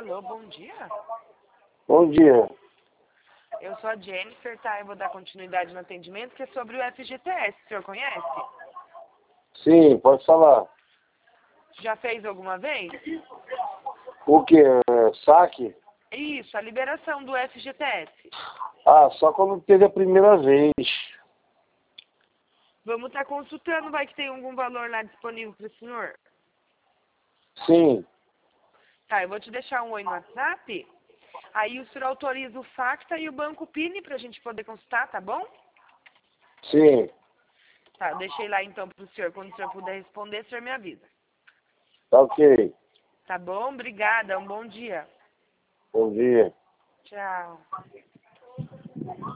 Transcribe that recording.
Alô, bom dia. Bom dia. Eu sou a Jennifer, tá? Eu vou dar continuidade no atendimento, que é sobre o FGTS. O senhor conhece? Sim, pode falar. Já fez alguma vez? O que? Saque? Isso, a liberação do FGTS. Ah, só quando teve a primeira vez. Vamos estar consultando, vai que tem algum valor lá disponível para o senhor? Sim, Tá, eu vou te deixar um oi no WhatsApp. Aí o senhor autoriza o FACTA e o Banco PIN pra gente poder consultar, tá bom? sim. Tá, eu deixei lá então pro senhor. Quando o senhor puder responder, o senhor me avisa. Tá ok. Tá bom? Obrigada, um bom dia. Bom dia. Tchau.